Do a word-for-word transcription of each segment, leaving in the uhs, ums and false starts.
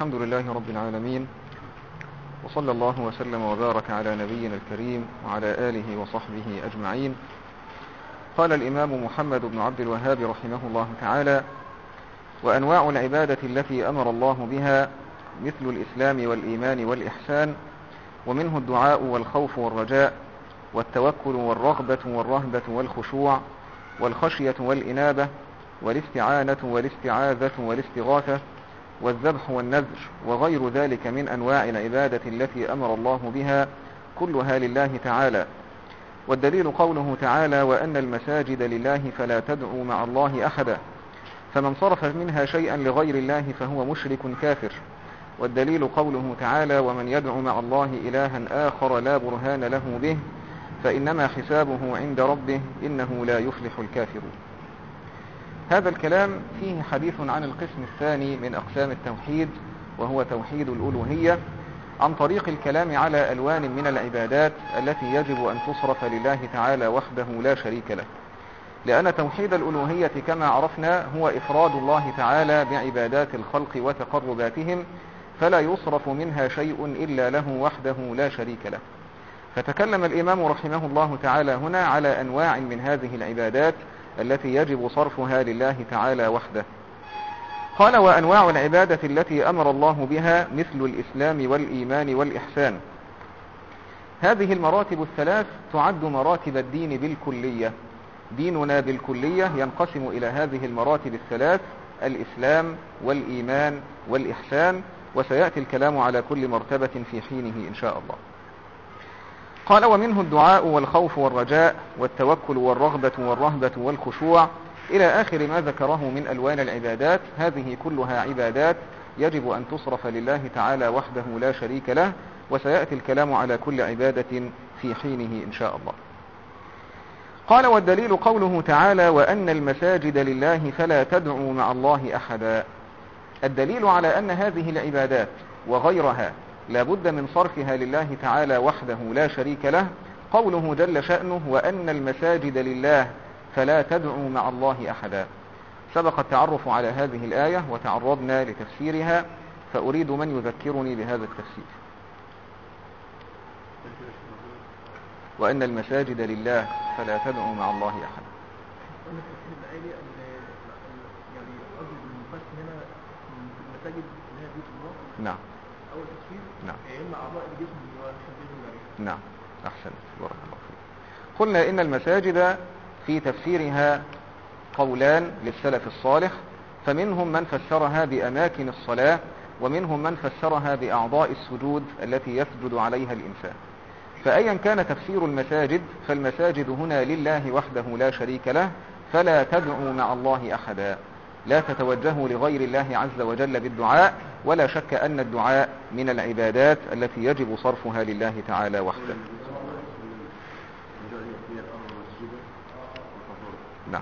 الحمد لله رب العالمين، وصلى الله وسلم وبارك على نبينا الكريم وعلى آله وصحبه أجمعين. قال الإمام محمد بن عبد الوهاب رحمه الله تعالى: وأنواع العبادة التي أمر الله بها مثل الإسلام والإيمان والإحسان، ومنه الدعاء والخوف والرجاء والتوكل والرغبة والرهبة والخشوع والخشية والإنابة والاستعانة والاستعاذة والاستغاثة والذبح والنذر وغير ذلك من أنواع العبادة التي أمر الله بها كلها لله تعالى. والدليل قوله تعالى: وأن المساجد لله فلا تدعوا مع الله أحدا، فمن صرف منها شيئا لغير الله فهو مشرك كافر. والدليل قوله تعالى: ومن يدعو مع الله إلها آخر لا برهان له به فإنما حسابه عند ربه إنه لا يفلح الكافرون. هذا الكلام فيه حديث عن القسم الثاني من أقسام التوحيد، وهو توحيد الألوهية، عن طريق الكلام على ألوان من العبادات التي يجب أن تصرف لله تعالى وحده لا شريك له. لأن توحيد الألوهية كما عرفنا هو إفراد الله تعالى بعبادات الخلق وتقرباتهم، فلا يصرف منها شيء إلا له وحده لا شريك له. فتكلم الإمام رحمه الله تعالى هنا على أنواع من هذه العبادات التي يجب صرفها لله تعالى وحده. قال: وأنواع العبادة التي أمر الله بها مثل الإسلام والإيمان والإحسان. هذه المراتب الثلاث تعد مراتب الدين بالكلية. ديننا بالكلية ينقسم إلى هذه المراتب الثلاث: الإسلام والإيمان والإحسان، وسيأتي الكلام على كل مرتبة في حينه إن شاء الله. قال: ومنه الدعاء والخوف والرجاء والتوكل والرغبة والرهبة والخشوع إلى آخر ما ذكره من ألوان العبادات. هذه كلها عبادات يجب أن تصرف لله تعالى وحده لا شريك له، وسيأتي الكلام على كل عبادة في حينه إن شاء الله. قال: والدليل قوله تعالى: وأن المساجد لله فلا تدعوا مع الله أحدا. الدليل على أن هذه العبادات وغيرها لا بد من صرفها لله تعالى وحده لا شريك له قوله جل شأنه: وأن المساجد لله فلا تدعوا مع الله أحدا. سبق التعرف على هذه الآية وتعرضنا لتفسيرها، فأريد من يذكرني بهذا التفسير. وأن المساجد لله فلا تدعوا مع الله أحدا. نعم. أول تفسير نعم. إما أعضاء الجسم وشبه. نعم، أحسنت، بارك الله فيك. قلنا إن المساجد في تفسيرها قولان للسلف الصالح، فمنهم من فسرها بأماكن الصلاة، ومنهم من فسرها بأعضاء السجود التي يسجد عليها الإنسان. فأيا كان تفسير المساجد، فالمساجد هنا لله وحده لا شريك له، فلا تدعوا مع الله أحدا، لا تتوجهوا لغير الله عز وجل بالدعاء، ولا شك أن الدعاء من العبادات التي يجب صرفها لله تعالى وحده. نعم.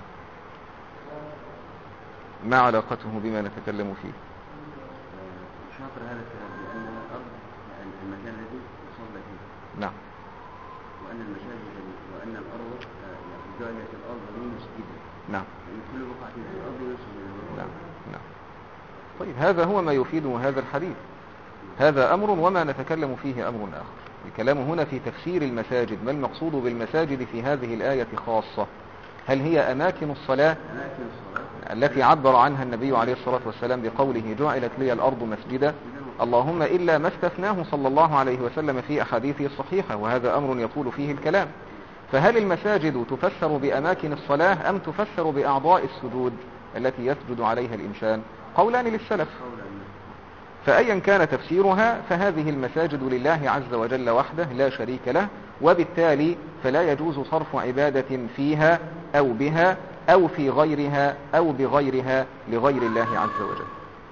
ما علاقته بما نتكلم فيه؟ شاطر هذا الكلام لأن الأرض المكان الذي يصلى فيه. نعم. وأن المساجد وأن الأرض جعلت الأرض مسجدا. نعم. يعني كل بقعة في الأرض يصلى. نعم. نعم. طيب، هذا هو ما يفيده هذا الحديث. هذا أمر وما نتكلم فيه أمر آخر. الكلام هنا في تفسير المساجد. ما المقصود بالمساجد في هذه الآية خاصة؟ هل هي أماكن الصلاة أماكن الصلاة التي عبر عنها النبي عليه الصلاة والسلام بقوله: جعلت لي الأرض مسجدا؟ اللهم إلا ما استثناه صلى الله عليه وسلم في أحاديثه الصحيحة، وهذا أمر يطول فيه الكلام. فهل المساجد تفسر بأماكن الصلاة أم تفسر بأعضاء السجود التي يسجد عليها الإنسان؟ قولان للسلف. فأيا كان تفسيرها، فهذه المساجد لله عز وجل وحده لا شريك له، وبالتالي فلا يجوز صرف عبادة فيها أو بها أو في غيرها أو بغيرها لغير الله عز وجل.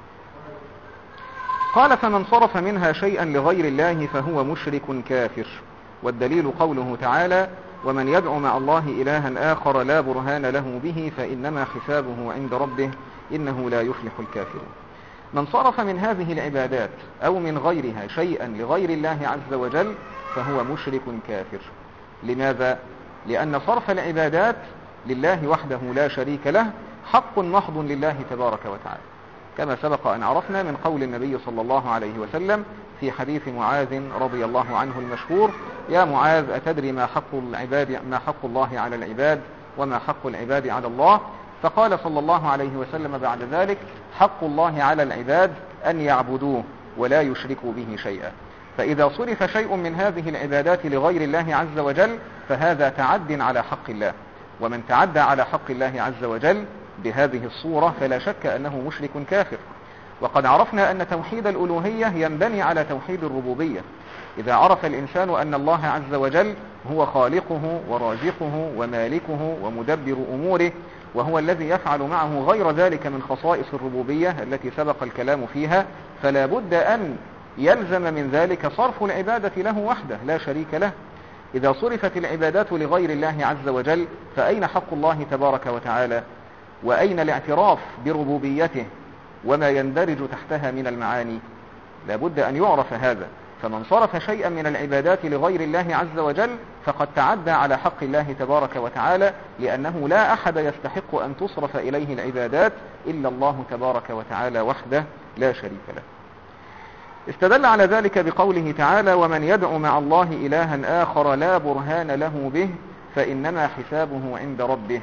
قال: فمن صرف منها شيئا لغير الله فهو مشرك كافر. والدليل قوله تعالى: ومن يدعو مع الله إلها آخر لا برهان له به فإنما حسابه عند ربه إنه لا يفلح الكافرون. من صرف من هذه العبادات أو من غيرها شيئا لغير الله عز وجل فهو مشرك كافر. لماذا؟ لأن صرف العبادات لله وحده لا شريك له حق محض لله تبارك وتعالى، كما سبق أن عرفنا من قول النبي صلى الله عليه وسلم في حديث معاذ رضي الله عنه المشهور: يا معاذ أتدري ما حق العباد ما حق الله على العباد وما حق العباد على الله؟ فقال صلى الله عليه وسلم بعد ذلك: حق الله على العباد أن يعبدوه ولا يشركوا به شيئا. فإذا صرف شيء من هذه العبادات لغير الله عز وجل فهذا تعد على حق الله، ومن تعدى على حق الله عز وجل بهذه الصورة فلا شك أنه مشرك كافر. وقد عرفنا أن توحيد الألوهية ينبني على توحيد الربوبية. إذا عرف الإنسان أن الله عز وجل هو خالقه ورازقه ومالكه ومدبر أموره، وهو الذي يفعل معه غير ذلك من خصائص الربوبية التي سبق الكلام فيها، فلا بد أن يلزم من ذلك صرف العبادة له وحده لا شريك له. إذا صرفت العبادات لغير الله عز وجل فأين حق الله تبارك وتعالى؟ وأين الاعتراف بربوبيته وما يندرج تحتها من المعاني؟ لا بد أن يعرف هذا. فمن صرف شيئا من العبادات لغير الله عز وجل فقد تعدى على حق الله تبارك وتعالى، لأنه لا أحد يستحق أن تصرف إليه العبادات إلا الله تبارك وتعالى وحده لا شريك له. استدل على ذلك بقوله تعالى: ومن يدع مع الله إلها آخر لا برهان له به فإنما حسابه عند ربه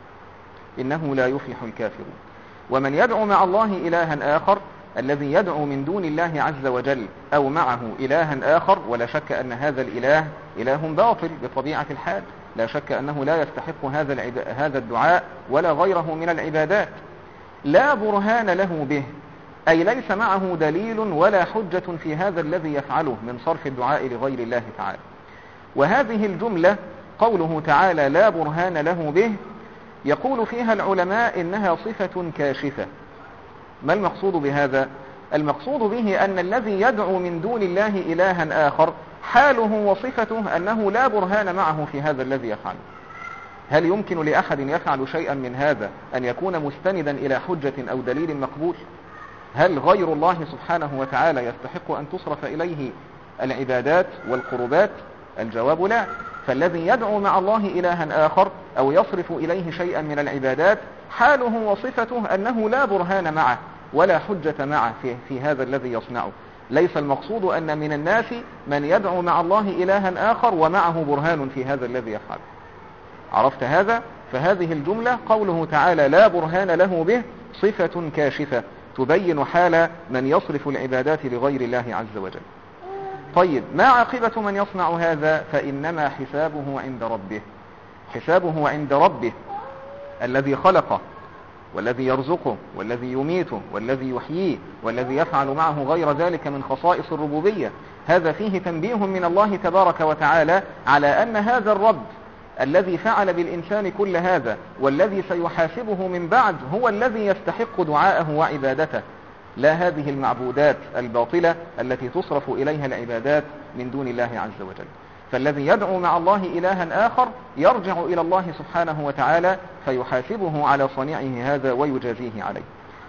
إنه لا يفلح الكافرون. ومن يدع مع الله إلها آخر، الذي يدعو من دون الله عز وجل أو معه إلها آخر، ولا شك أن هذا الإله إله باطل بطبيعة الحال، لا شك أنه لا يستحق هذا هذا الدعاء ولا غيره من العبادات. لا برهان له به، أي ليس معه دليل ولا حجة في هذا الذي يفعله من صرف الدعاء لغير الله تعالى. وهذه الجملة قوله تعالى لا برهان له به، يقول فيها العلماء إنها صفة كاشفة. ما المقصود بهذا؟ المقصود به أن الذي يدعو من دون الله إلها آخر حاله وصفته أنه لا برهان معه في هذا الذي يفعله. هل يمكن لأحد يفعل شيئا من هذا أن يكون مستندا إلى حجة أو دليل مقبول؟ هل غير الله سبحانه وتعالى يستحق أن تصرف إليه العبادات والقربات؟ الجواب لا. فالذي يدعو مع الله إلها آخر أو يصرف إليه شيئا من العبادات حاله وصفته أنه لا برهان معه ولا حجة معه في, في هذا الذي يصنعه. ليس المقصود أن من الناس من يدعو مع الله إلها آخر ومعه برهان في هذا الذي يفعله. عرفت هذا؟ فهذه الجملة قوله تعالى لا برهان له به صفة كاشفة تبين حال من يصرف العبادات لغير الله عز وجل. طيب، ما عاقبة من يصنع هذا؟ فإنما حسابه عند ربه. حسابه عند ربه الذي خلقه والذي يرزقه والذي يميته والذي يحييه والذي يفعل معه غير ذلك من خصائص الربوبية. هذا فيه تنبيه من الله تبارك وتعالى على أن هذا الرب الذي فعل بالإنسان كل هذا والذي سيحاسبه من بعد هو الذي يستحق دعاءه وعبادته، لا هذه المعبودات الباطلة التي تصرف إليها العبادات من دون الله عز وجل. فالذي يدعو مع الله إلها آخر يرجع إلى الله سبحانه وتعالى فيحاسبه على صنيعه هذا ويجازيه عليه.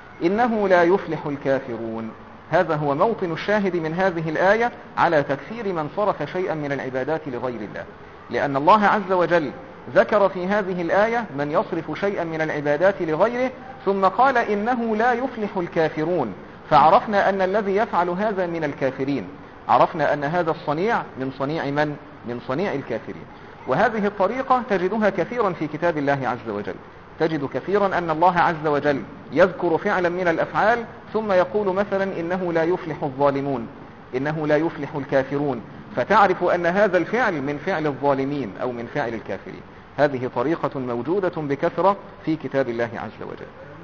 إنه لا يفلح الكافرون. هذا هو موطن الشاهد من هذه الآية على تكفير من صرف شيئا من العبادات لغير الله، لأن الله عز وجل ذكر في هذه الآية من يصرف شيئا من العبادات لغيره، ثم قال إنه لا يفلح الكافرون، فعرفنا أن الذي يفعل هذا من الكافرين. عرفنا أن هذا الصنيع من صنيع من؟ من صنيع الكافرين. وهذه الطريقة تجدها كثيرا في كتاب الله عز وجل. تجد كثيرا أن الله عز وجل يذكر فعلا من الأفعال ثم يقول مثلا إنه لا يفلح الظالمون، إنه لا يفلح الكافرون، فتعرف أن هذا الفعل من فعل الظالمين أو من فعل الكافرين. هذه طريقة موجودة بكثرة في كتاب الله عز وجل.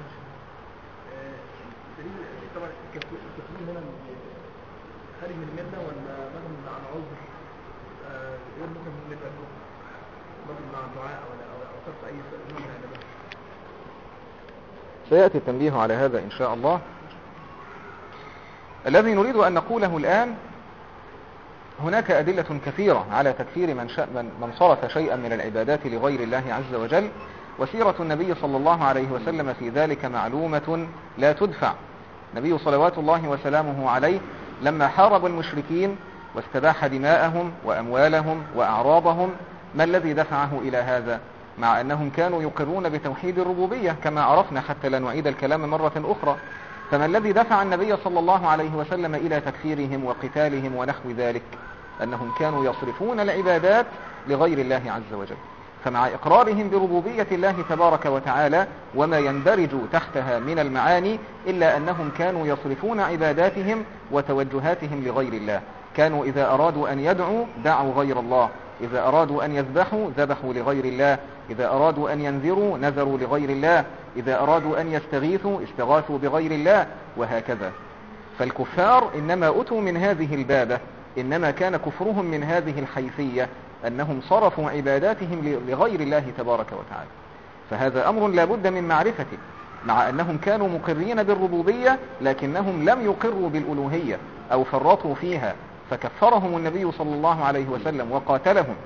طبعا الكافرين هنا خارج من الملة ولا مثلا عن عذر غير ممكن من الملة مثلا مع دعاء أو صرف أي نوع من العبادات؟ سيأتي التنبيه على هذا إن شاء الله. الذي نريد أن نقوله الآن هناك أدلة كثيرة على تكفير من, من, من صرف شيئا من العبادات لغير الله عز وجل، وسيرة النبي صلى الله عليه وسلم في ذلك معلومة لا تدفع. النبي صلوات الله وسلامه عليه لما حارب المشركين واستباح دماءهم وأموالهم وأعراضهم، ما الذي دفعه إلى هذا؟ مع أنهم كانوا يقرون بتوحيد الربوبية كما عرفنا حتى لا نعيد الكلام مرة أخرى. فما الذي دفع النبي صلى الله عليه وسلم إلى تكفيرهم وقتالهم ونحو ذلك؟ أنهم كانوا يصرفون العبادات لغير الله عز وجل. فمع إقرارهم بربوبية الله تبارك وتعالى وما يندرج تحتها من المعاني، إلا أنهم كانوا يصرفون عباداتهم وتوجهاتهم لغير الله. كانوا إذا أرادوا أن يدعوا دعوا غير الله، إذا أرادوا أن يذبحوا ذبحوا لغير الله، إذا أرادوا أن ينذروا نذروا لغير الله، إذا أرادوا أن يستغيثوا استغاثوا بغير الله، وهكذا. فالكفار إنما أتوا من هذه البابة، إنما كان كفرهم من هذه الحيثية، أنهم صرفوا عباداتهم لغير الله تبارك وتعالى. فهذا أمر لا بد من معرفته، مع أنهم كانوا مقرين بالربوبية لكنهم لم يقروا بالألوهية أو فرطوا فيها، فكفرهم النبي صلى الله عليه وسلم وقاتلهم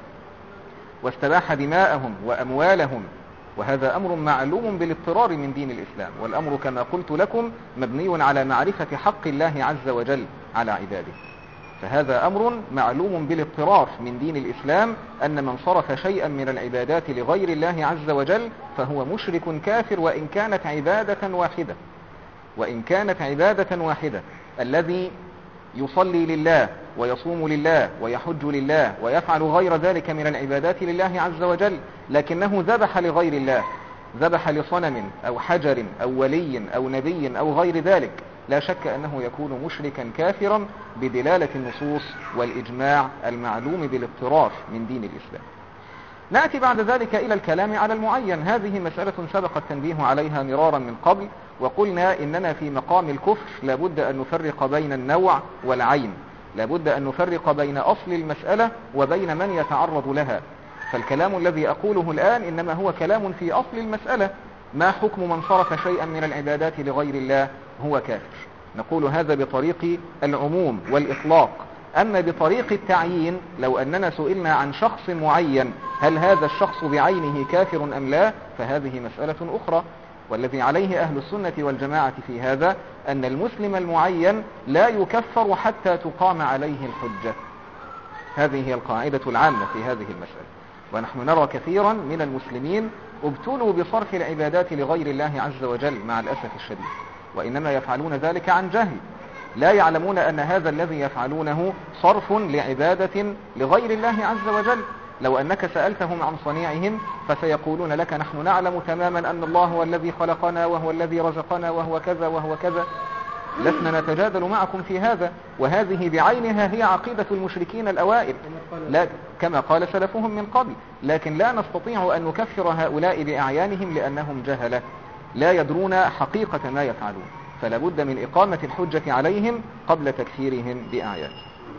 واستباح دماءهم وأموالهم. وهذا أمر معلوم بالاضطرار من دين الإسلام، والأمر كما قلت لكم مبني على معرفة حق الله عز وجل على عباده. فهذا أمر معلوم بالاضطرار من دين الإسلام، أن من صرف شيئا من العبادات لغير الله عز وجل فهو مشرك كافر، وإن كانت عبادة واحدة وإن كانت عبادة واحدة. الذي يصلي لله ويصوم لله ويحج لله ويفعل غير ذلك من العبادات لله عز وجل، لكنه ذبح لغير الله، ذبح لصنم أو حجر أو ولي أو نبي أو غير ذلك، لا شك أنه يكون مشركا كافرا بدلالة النصوص والإجماع المعلوم بالاضطرار من دين الإسلام. نأتي بعد ذلك إلى الكلام على المعين. هذه مسألة سبق التنبيه عليها مرارا من قبل، وقلنا إننا في مقام الكفر لابد أن نفرق بين النوع والعين، لابد أن نفرق بين أصل المسألة وبين من يتعرض لها. فالكلام الذي أقوله الآن إنما هو كلام في أصل المسألة، ما حكم من صرف شيئا من العبادات لغير الله؟ هو كافر. نقول هذا بطريق العموم والإطلاق. أما بطريق التعيين، لو أننا سئلنا عن شخص معين هل هذا الشخص بعينه كافر أم لا، فهذه مسألة أخرى. والذي عليه أهل السنة والجماعة في هذا أن المسلم المعين لا يكفر حتى تقام عليه الحجة. هذه هي القاعدة العامة في هذه المسألة. ونحن نرى كثيرا من المسلمين ابتلوا بصرف العبادات لغير الله عز وجل مع الأسف الشديد، وإنما يفعلون ذلك عن جهل، لا يعلمون أن هذا الذي يفعلونه صرف لعبادة لغير الله عز وجل. لو أنك سألتهم عن صنيعهم فسيقولون لك نحن نعلم تماما أن الله هو الذي خلقنا وهو الذي رزقنا وهو كذا وهو كذا. لسنا نتجادل معكم في هذا، وهذه بعينها هي عقيدة المشركين الأوائل، لا كما قال سلفهم من قبل. لكن لا نستطيع أن نكفر هؤلاء بأعيانهم لأنهم جهلة لا يدرون حقيقة ما يفعلون، فلا بد من إقامة الحجة عليهم قبل تكفيرهم بأعيان.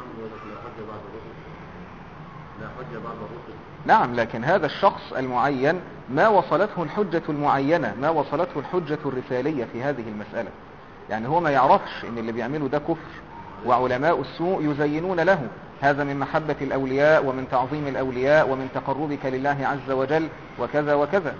نعم، لكن هذا الشخص المعين ما وصلته الحجة المعينة، ما وصلته الحجة الرسالية في هذه المسألة. يعني هو ما يعرفش ان اللي بيعمله ده كفر، وعلماء السوء يزينون له هذا من محبة الأولياء ومن تعظيم الأولياء ومن تقربك لله عز وجل وكذا وكذا.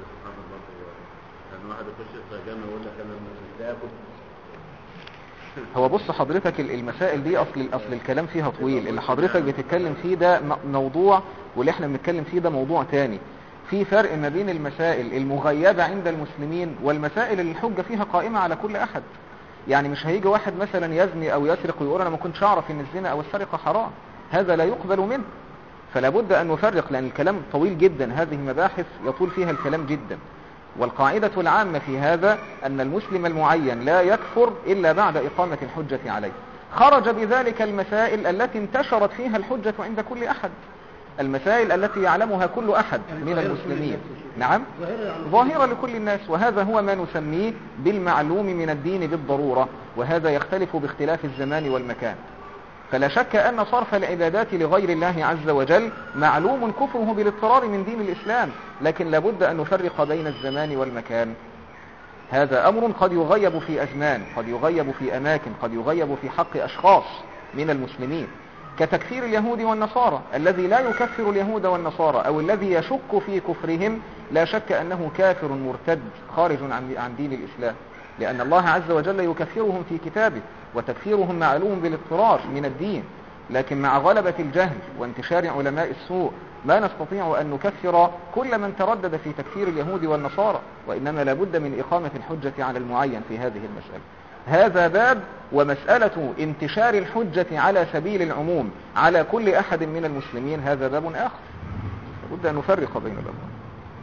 هو بص حضرتك المسائل دي أصل, أصل الكلام فيها طويل. اللي حضرتك بتتكلم فيه ده موضوع، واللي احنا بنتكلم فيه ده موضوع تاني. في فرق ما بين المسائل المغيبة عند المسلمين والمسائل اللي الحجة فيها قائمة على كل أحد. يعني مش هيجي واحد مثلا يزني أو يسرق ويقول أنا ما كنتش أعرف إن الزنا أو السرقة حرام، هذا لا يقبل منه. فلا بد أن نفرق، لأن الكلام طويل جدا، هذه مباحث يطول فيها الكلام جدا. والقاعدة العامة في هذا أن المسلم المعين لا يكفر إلا بعد إقامة الحجة عليه. خرج بذلك المسائل التي انتشرت فيها الحجة عند كل أحد، المسائل التي يعلمها كل أحد من المسلمين. نعم، ظاهرة لكل الناس، وهذا هو ما نسميه بالمعلوم من الدين بالضرورة، وهذا يختلف باختلاف الزمان والمكان. فلا شك أن صرف العبادات لغير الله عز وجل معلوم كفره بالاضطرار من دين الإسلام، لكن لابد أن نفرق بين الزمان والمكان. هذا أمر قد يغيب في أزمان، قد يغيب في أماكن، قد يغيب في حق أشخاص من المسلمين، كتكفير اليهود والنصارى. الذي لا يكفر اليهود والنصارى أو الذي يشك في كفرهم لا شك أنه كافر مرتد خارج عن دين الإسلام، لأن الله عز وجل يكفرهم في كتابه، وتكفيرهم معلوم بالاضطرار من الدين. لكن مع غلبة الجهل وانتشار علماء السوء ما نستطيع أن نكفر كل من تردد في تكفير اليهود والنصارى، وإنما لابد من إقامة الحجة على المعين في هذه المسألة. هذا باب، ومسألة انتشار الحجة على سبيل العموم على كل أحد من المسلمين هذا باب آخر. لابد أن نفرق بين الأمرين.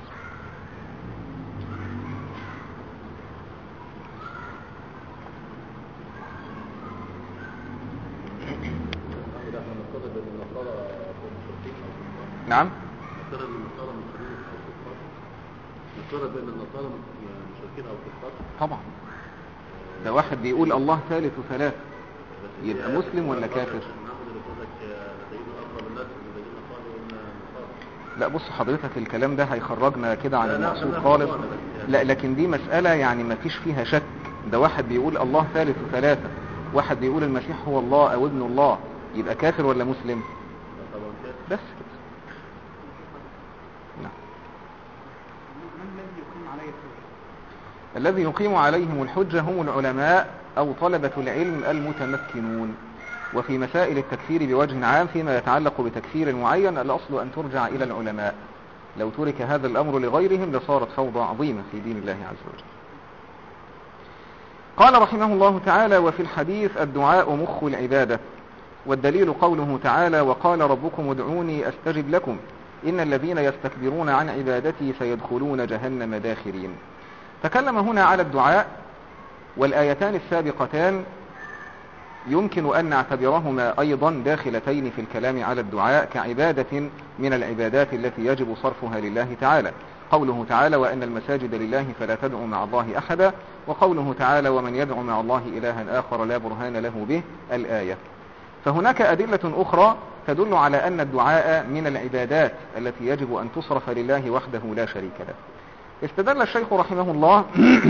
نعم. نفترض ان النصارى مسلمين او كفار. نفترض ان النصارى مشركين او كفار. طبعا. ده واحد بيقول الله ثالث ثلاثة يبقى مسلم ولا كافر؟ لا بص حضرتك الكلام ده هيخرجنا كده عن المقصود خالص. لا لكن دي مسألة يعني ما فيش فيها شك. ده واحد بيقول الله ثالث ثلاثة، واحد بيقول المسيح هو الله او ابن الله، يبقى كافر ولا مسلم؟ بس كده. نعم. الذي يقيم عليهم الحجة هم العلماء أو طلبة العلم المتمكنون. وفي مسائل التكفير بوجه عام فيما يتعلق بتكفير معين الأصل أن ترجع إلى العلماء. لو ترك هذا الأمر لغيرهم لصارت فوضى عظيمة في دين الله عز وجل. قال رحمه الله تعالى: وفي الحديث الدعاء مخ العبادة، والدليل قوله تعالى: وقال ربكم ادعوني أستجب لكم إن الذين يستكبرون عن عبادتي سيدخلون جهنم داخرين. تكلم هنا على الدعاء، والآيتان السابقتان يمكن أن نعتبرهما أيضا داخلتين في الكلام على الدعاء كعبادة من العبادات التي يجب صرفها لله تعالى. قوله تعالى: وأن المساجد لله فلا تدعوا مع الله أحدا، وقوله تعالى: ومن يدعو مع الله إلها آخر لا برهان له به، الآية. فهناك أدلة أخرى تدل على أن الدعاء من العبادات التي يجب أن تصرف لله وحده لا شريك له. استدل الشيخ رحمه الله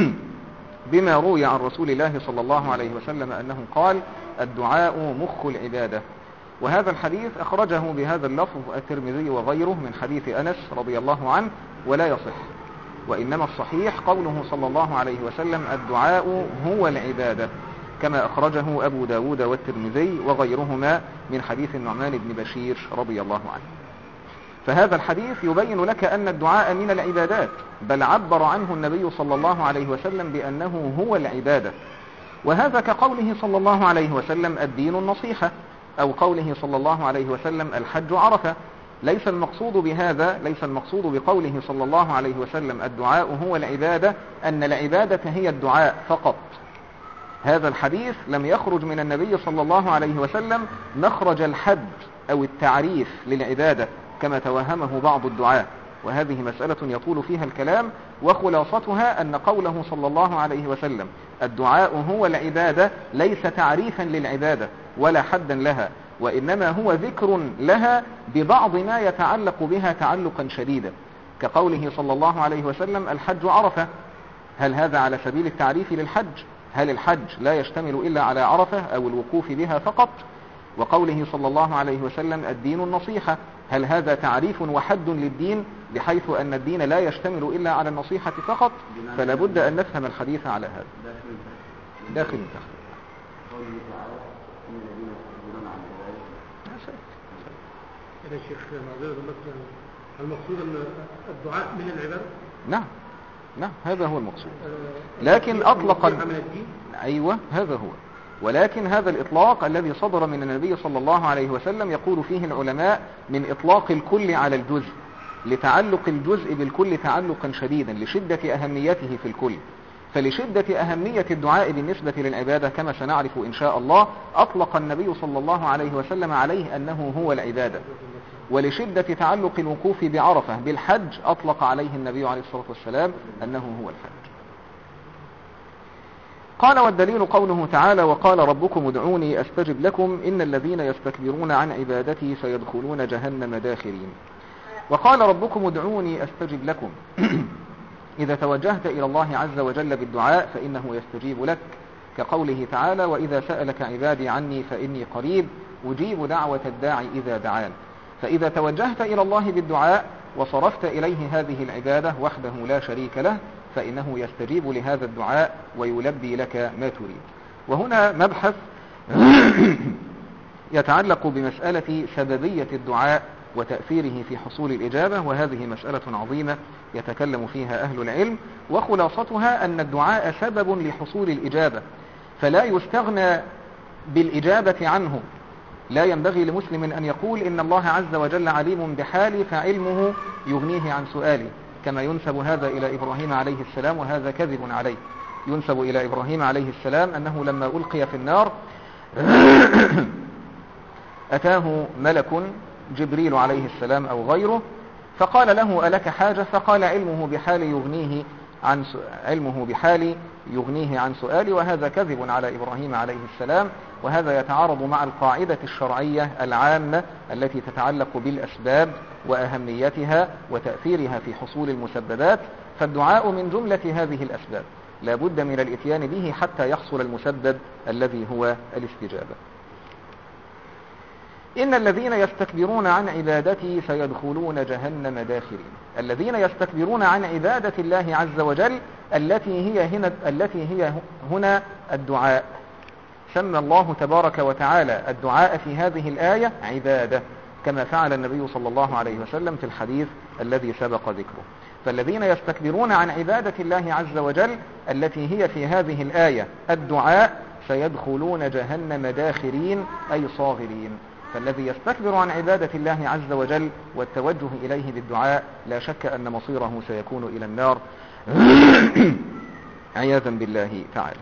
بما روي عن رسول الله صلى الله عليه وسلم أنه قال: الدعاء مخ العبادة. وهذا الحديث أخرجه بهذا اللفظ الترمذي وغيره من حديث أنس رضي الله عنه ولا يصح، وإنما الصحيح قوله صلى الله عليه وسلم: الدعاء هو العبادة، كما أخرجه أبو داود والترمذي وغيرهما من حديث النعمان بن بشير رضي الله عنه. فهذا الحديث يبين لك أن الدعاء من العبادات، بل عبر عنه النبي صلى الله عليه وسلم بأنه هو العبادة. وهذا كقوله صلى الله عليه وسلم: الدين النصيحة، أو قوله صلى الله عليه وسلم: الحج عرفة. ليس المقصود بهذا ليس المقصود بقوله صلى الله عليه وسلم: الدعاء هو العبادة أن العبادة هي الدعاء فقط. هذا الحديث لم يخرج من النبي صلى الله عليه وسلم مخرج الحد أو التعريف للعبادة كما توهمه بعض الدعاة، وهذه مسألة يطول فيها الكلام، وخلاصتها أن قوله صلى الله عليه وسلم: الدعاء هو العبادة ليس تعريفا للعبادة ولا حدا لها، وإنما هو ذكر لها ببعض ما يتعلق بها تعلقا شديدا، كقوله صلى الله عليه وسلم: الحج عرفة. هل هذا على سبيل التعريف للحج؟ هل الحج لا يشتمل إلا على عرفة أو الوقوف بها فقط؟ وقوله صلى الله عليه وسلم: الدين النصيحة، هل هذا تعريف وحد للدين بحيث أن الدين لا يشتمل إلا على النصيحة فقط؟ فلا بد أن نفهم الحديث على هذا. داخل التخطيط. يا شيخ المقصود أن الدعاء من العبادة؟ نعم نعم هذا هو المقصود، لكن أطلق أيوة هذا هو، ولكن هذا الإطلاق الذي صدر من النبي صلى الله عليه وسلم يقول فيه العلماء من إطلاق الكل على الجزء، لتعلق الجزء بالكل تعلقا شديدا لشدة أهميته في الكل. فلشدة أهمية الدعاء بالنسبة للعبادة كما سنعرف إن شاء الله أطلق النبي صلى الله عليه وسلم عليه أنه هو العبادة، ولشدة تعلق الوقوف بعرفة بالحج أطلق عليه النبي عليه الصلاة والسلام أنه هو الحج. قال: والدليل قوله تعالى: وقال ربكم ادعوني أستجب لكم إن الذين يستكبرون عن عبادتي سيدخلون جهنم داخرين. وقال ربكم ادعوني أستجب لكم إذا توجهت إلى الله عز وجل بالدعاء فإنه يستجيب لك، كقوله تعالى: وإذا سألك عبادي عني فإني قريب أجيب دعوة الداعي إذا دعان. فإذا توجهت إلى الله بالدعاء وصرفت إليه هذه العبادة وحده لا شريك له فإنه يستجيب لهذا الدعاء ويلبي لك ما تريد. وهنا مبحث يتعلق بمسألة سببية الدعاء وتأثيره في حصول الإجابة، وهذه مسألة عظيمة يتكلم فيها أهل العلم، وخلاصتها أن الدعاء سبب لحصول الإجابة، فلا يستغنى بالإجابة عنه. لا ينبغي لمسلم أن يقول إن الله عز وجل عليم بحالي فعلمه يغنيه عن سؤالي، كما ينسب هذا إلى إبراهيم عليه السلام، وهذا كذب عليه. ينسب إلى إبراهيم عليه السلام أنه لما ألقي في النار أتاه ملك جبريل عليه السلام أو غيره فقال له ألك حاجة؟ فقال علمه بحالي يغنيه عن علمه بحالي يغنيه عن سؤالي، وهذا كذب على إبراهيم عليه السلام. وهذا يتعارض مع القاعدة الشرعية العامة التي تتعلق بالأسباب وأهميتها وتأثيرها في حصول المسببات، فالدعاء من جملة هذه الأسباب لا بد من الإتيان به حتى يحصل المسبب الذي هو الاستجابة. إن الذين يستكبرون عن عبادتي سيدخلون جهنم داخرين. الذين يستكبرون عن عبادة الله عز وجل التي هي هنا, التي هي هنا الدعاء. سمى الله تبارك وتعالى الدعاء في هذه الآية عبادة، كما فعل النبي صلى الله عليه وسلم في الحديث الذي سبق ذكره. فالذين يستكبرون عن عبادة الله عز وجل التي هي في هذه الآية الدعاء سيدخلون جهنم داخرين أي صاغرين. فالذي يستكبر عن عبادة الله عز وجل والتوجه إليه بالدعاء لا شك أن مصيره سيكون إلى النار عياذا بالله تعالى.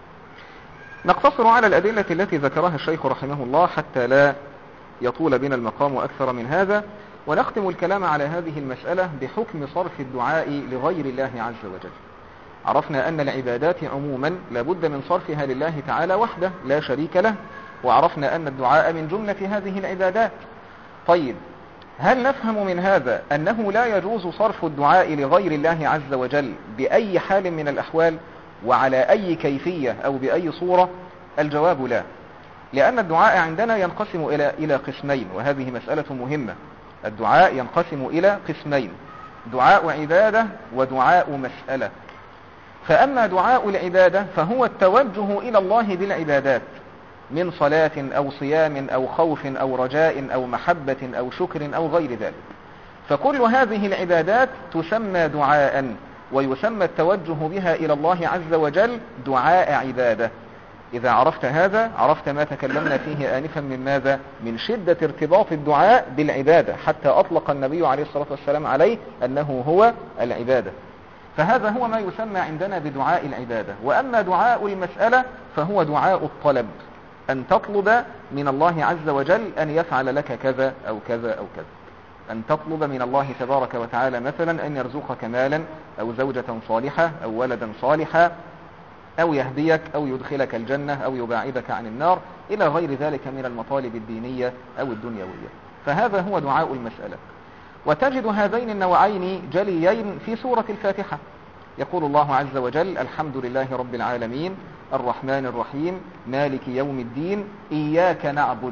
نقتصر على الأدلة التي ذكرها الشيخ رحمه الله حتى لا يطول بنا المقام أكثر من هذا، ونختم الكلام على هذه المسألة بحكم صرف الدعاء لغير الله عز وجل. عرفنا أن العبادات عموما لابد من صرفها لله تعالى وحده لا شريك له، وعرفنا أن الدعاء من جملة هذه العبادات. طيب، هل نفهم من هذا أنه لا يجوز صرف الدعاء لغير الله عز وجل بأي حال من الأحوال وعلى أي كيفية أو بأي صورة؟ الجواب لا، لأن الدعاء عندنا ينقسم إلى إلى قسمين، وهذه مسألة مهمة. الدعاء ينقسم إلى قسمين: دعاء عبادة ودعاء مسألة. فأما دعاء العبادة فهو التوجه إلى الله بالعبادات من صلاة أو صيام أو خوف أو رجاء أو محبة أو شكر أو غير ذلك. فكل هذه العبادات تسمى دعاء، ويسمى التوجه بها إلى الله عز وجل دعاء عبادة. إذا عرفت هذا عرفت ما تكلمنا فيه آنفا من ماذا؟ من شدة ارتباط الدعاء بالعبادة، حتى أطلق النبي عليه الصلاة والسلام عليه أنه هو العبادة. فهذا هو ما يسمى عندنا بدعاء العبادة. وأما دعاء المسألة فهو دعاء الطلب، أن تطلب من الله عز وجل أن يفعل لك كذا أو كذا أو كذا، أن تطلب من الله تبارك وتعالى مثلا أن يرزقك مالا أو زوجة صالحة أو ولدا صالحا أو يهديك أو يدخلك الجنة أو يباعدك عن النار إلى غير ذلك من المطالب الدينية أو الدنيوية. فهذا هو دعاء المسألة. وتجد هذين النوعين جليين في سورة الفاتحة. يقول الله عز وجل: الحمد لله رب العالمين الرحمن الرحيم مالك يوم الدين إياك نعبد.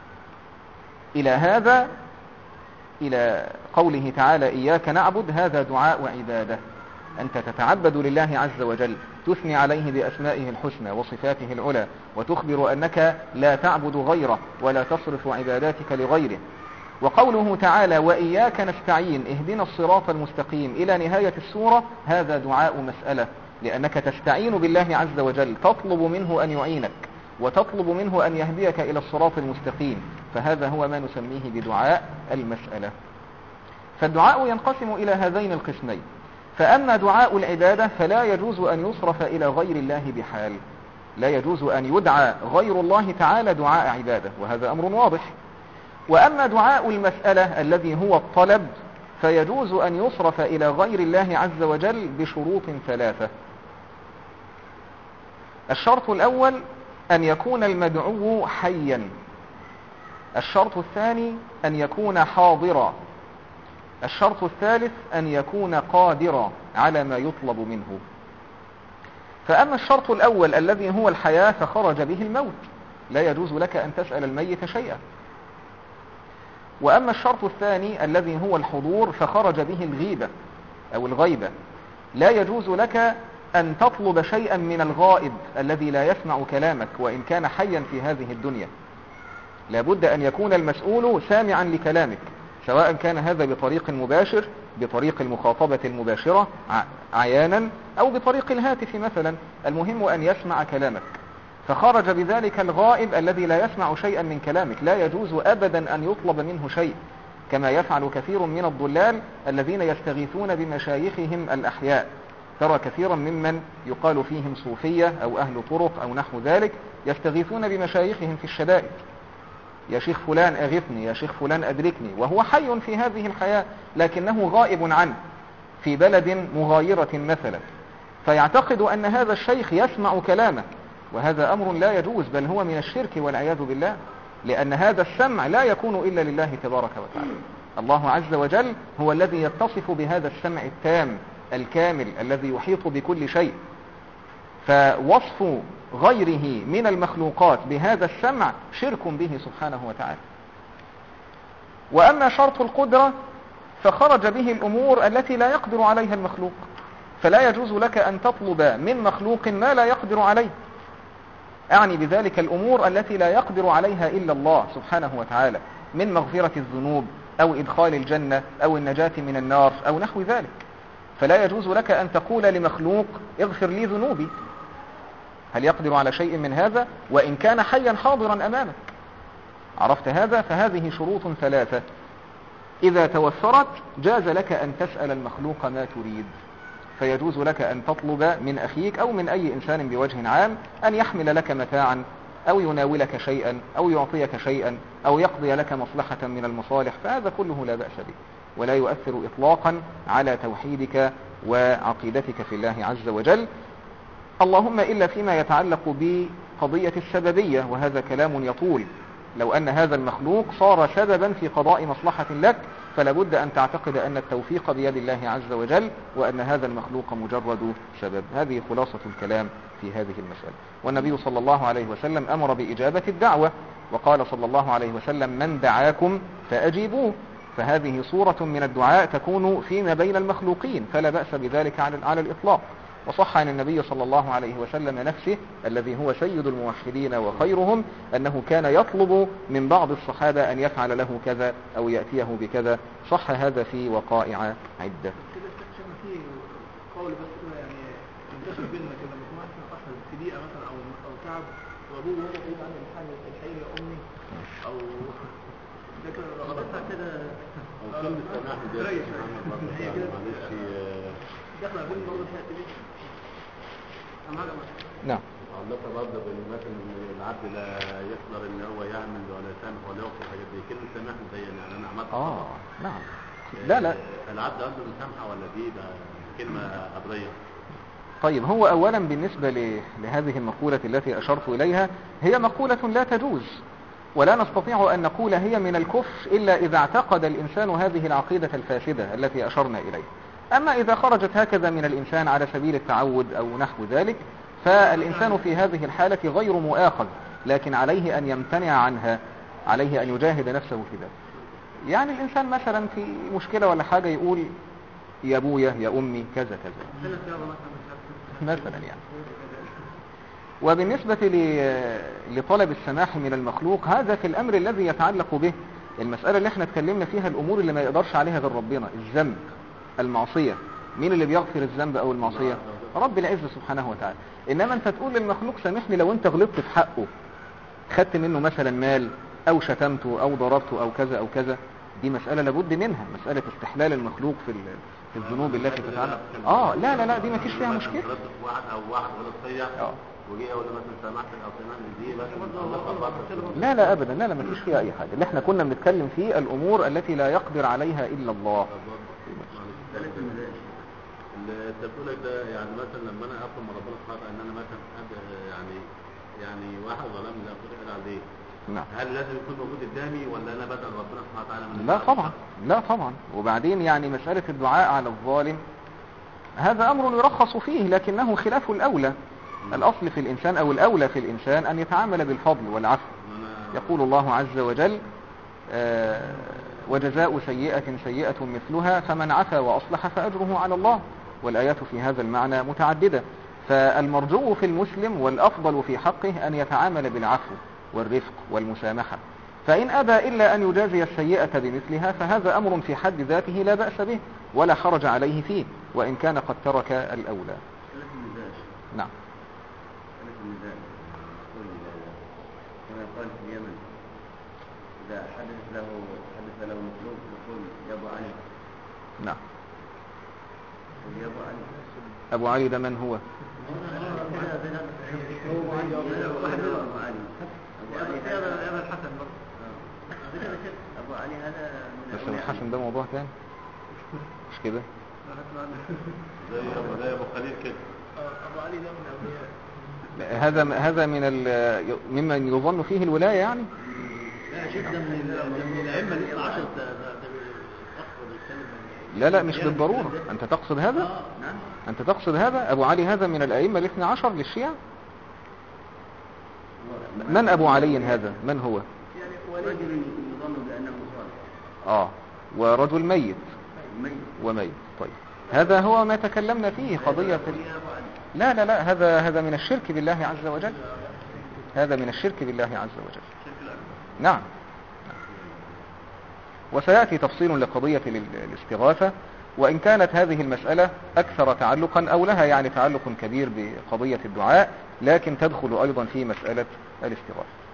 إلى هذا إلى قوله تعالى إياك نعبد، هذا دعاء عبادة. أنت تتعبد لله عز وجل، تثني عليه بأسمائه الحسنى وصفاته العلى، وتخبر أنك لا تعبد غيره ولا تصرف عباداتك لغيره. وقوله تعالى وإياك نستعين اهدنا الصراط المستقيم إلى نهاية السورة، هذا دعاء مسألة، لأنك تستعين بالله عز وجل، تطلب منه أن يعينك وتطلب منه أن يهديك إلى الصراط المستقيم. فهذا هو ما نسميه بدعاء المسألة. فالدعاء ينقسم إلى هذين القسمين. فأما دعاء العبادة فلا يجوز أن يصرف إلى غير الله بحال، لا يجوز أن يدعى غير الله تعالى دعاء عبادة، وهذا أمر واضح. وأما دعاء المسألة الذي هو الطلب فيجوز أن يصرف إلى غير الله عز وجل بشروط ثلاثة. الشرط الأول أن يكون المدعو حيا. الشرط الثاني أن يكون حاضرا. الشرط الثالث أن يكون قادرا على ما يطلب منه. فأما الشرط الأول الذي هو الحياة فخرج به الموت، لا يجوز لك أن تسأل الميت شيئا. وأما الشرط الثاني الذي هو الحضور فخرج به الغيبة أو الغيبة، لا يجوز لك أن تطلب شيئا من الغائب الذي لا يسمع كلامك وإن كان حيا في هذه الدنيا. لابد أن يكون المسؤول سامعا لكلامك، سواء كان هذا بطريق مباشر، بطريق المخاطبة المباشرة عيانا، أو بطريق الهاتف مثلا، المهم أن يسمع كلامك. فخرج بذلك الغائب الذي لا يسمع شيئا من كلامك. لا يجوز أبدا أن يطلب منه شيء، كما يفعل كثير من الضلال الذين يستغيثون بمشايخهم الأحياء. ترى كثيرا ممن يقال فيهم صوفية أو أهل طرق أو نحو ذلك يستغيثون بمشايخهم في الشدائد. يا شيخ فلان أغثني، يا شيخ فلان أدركني، وهو حي في هذه الحياة لكنه غائب عنه في بلد مغايرة مثلا، فيعتقد أن هذا الشيخ يسمع كلامه، وهذا أمر لا يجوز، بل هو من الشرك والعياذ بالله، لأن هذا السمع لا يكون إلا لله تبارك وتعالى. الله عز وجل هو الذي يتصف بهذا السمع التام الكامل الذي يحيط بكل شيء، فوصف غيره من المخلوقات بهذا السمع شرك به سبحانه وتعالى. وأما شرط القدرة فخرج به الأمور التي لا يقدر عليها المخلوق، فلا يجوز لك أن تطلب من مخلوق ما لا يقدر عليه. أعني بذلك الأمور التي لا يقدر عليها إلا الله سبحانه وتعالى، من مغفرة الذنوب أو إدخال الجنة أو النجاة من النار أو نحو ذلك. فلا يجوز لك أن تقول لمخلوق اغفر لي ذنوبي، هل يقدر على شيء من هذا وإن كان حيا حاضرا أمامك؟ عرفت هذا؟ فهذه شروط ثلاثة إذا توفرت جاز لك أن تسأل المخلوق ما تريد. فيجوز لك أن تطلب من أخيك أو من أي إنسان بوجه عام أن يحمل لك متاعا أو يناولك شيئا أو يعطيك شيئا أو يقضي لك مصلحة من المصالح، فهذا كله لا بأس به ولا يؤثر إطلاقا على توحيدك وعقيدتك في الله عز وجل، اللهم إلا فيما يتعلق بقضية السببية، وهذا كلام يطول. لو أن هذا المخلوق صار سببا في قضاء مصلحة لك فلا بد أن تعتقد أن التوفيق بيد الله عز وجل وأن هذا المخلوق مجرد سبب. هذه خلاصة الكلام في هذه المسألة. والنبي صلى الله عليه وسلم أمر بإجابة الدعوة، وقال صلى الله عليه وسلم من دعاكم فأجيبوه، فهذه صورة من الدعاء تكون فيما بين المخلوقين فلا بأس بذلك على الإطلاق. وصح عن النبي صلى الله عليه وسلم نفسه الذي هو سيد الموحدين وخيرهم أنه كان يطلب من بعض الصحابة أن يفعل له كذا أو يأتيه بكذا. صح هذا في وقائع عدة. كده شفنا فيه قول بس كده يعني منتشر بيننا كده لما يكون واحد حصل في بيئة مثلا أو أو تعب وأبوه وهو بعيد عن الحال الحقيقي يا أمي أو ده كده غلطها كده أو كلمة سماح دي ريح يعني معلش دخل بين برضه الحته دي أهم حاجة. نعم. علق برضه بالمثل ان العبد لا يقدر ان هو يعمل ولا يسامح ولا يغفر حاجات دي. كلمة سماح زي يعني انا عملت اه نعم. لا لا العبد عنده مسامحة ولا دي ده كلمة قبلية؟ طيب، هو اولا بالنسبة ل... لهذه المقولة التي اشرت اليها، هي مقولة لا تجوز، ولا نستطيع ان نقول هي من الكفر الا اذا اعتقد الانسان هذه العقيدة الفاسدة التي اشرنا اليها. أما إذا خرجت هكذا من الإنسان على سبيل التعود أو نحو ذلك فالإنسان في هذه الحالة غير مؤاخذ، لكن عليه أن يمتنع عنها، عليه أن يجاهد نفسه في ذلك. يعني الإنسان مثلا في مشكلة ولا حاجة يقول يا أبويا يا أمي كذا كذا مثلا يعني. وبالنسبة لطلب السماح من المخلوق هذا في الأمر الذي يتعلق به المسألة اللي احنا اتكلمنا فيها، الأمور اللي ما يقدرش عليها غير ربنا، الذنب، المعصية. مين اللي بيغفر الذنب أو المعصية؟ رب العزة سبحانه وتعالى. إنما أنت تقول للمخلوق سامحني لو أنت غلطت في حقه، خدت منه مثلا مال أو شتمته أو ضربته أو كذا أو كذا، دي مسألة لابد منها، مسألة استحلال المخلوق في في الذنوب التي تتعلق. آه لا لا لا دي ما فيش فيها مشكلة. واحد أو واحد غلط فيا وجي أول مثلا سامحت أو سامحني دي بس لا لا أبدا، لا لا ما فيش فيها أي حاجة. اللي احنا كنا بنتكلم فيه الأمور التي لا يقدر عليها إلا الله. اللي انت بتقولك ده يعني مثلا لما انا اطلب من ربنا سبحانه وتعالى ان انا مثلا يعني يعني واحد ظلمني لا اقدر عليه، نعم، هل لازم يكون موجود قدامي ولا انا بدل ربنا سبحانه وتعالى من لا طبعا، لا طبعا. وبعدين يعني مسألة الدعاء على الظالم هذا أمر يرخص فيه لكنه خلاف الأولى. الأصل في الإنسان أو الأولى في الإنسان أن يتعامل بالفضل والعفو. يقول الله عز وجل آه وجزاء سيئة سيئة مثلها فمن عفا وأصلح فأجره على الله، والآيات في هذا المعنى متعددة. فالمرجو في المسلم والأفضل في حقه أن يتعامل بالعفو والرفق والمسامحة، فإن أبى إلا أن يجازي السيئة بمثلها فهذا أمر في حد ذاته لا بأس به ولا حرج عليه فيه وإن كان قد ترك الأولى. نعم. الميزان كما يقال في اليمن إذا حدث له حدث له مطلوب يقول يا أبو علي. نعم. يقول يا أبو علي. أبو علي ده من هو؟ أبو علي هذا الحسن برضه. أبو علي هذا من بس الحسن ده موضوع تاني مش كده؟ زي ابو زي ابو خليل كده. ابو علي ده من اولياء. هذا هذا من ال... ممن يظن فيه الولاية يعني. لا يا شيخ ده من الائمه الاثنى عشر ده ده لا لا مش بالضرورة. أنت تقصد هذا؟ نعم. أنت تقصد هذا؟ أبو علي هذا من الأئمة الاثنى عشر للشيعة؟ من أبو علي هذا؟ من هو؟ يعني رجل يظن بأنه صالح. آه ورجل ميت. ميت. وميت. طيب هذا هو ما تكلمنا فيه قضية ال... لا لا لا هذا هذا من الشرك بالله عز وجل. هذا من الشرك بالله عز وجل. نعم. وسيأتي تفصيل لقضية الاستغاثة، وإن كانت هذه المسألة أكثر تعلقا أو لها يعني تعلق كبير بقضية الدعاء، لكن تدخل أيضا في مسألة الاستغاثة.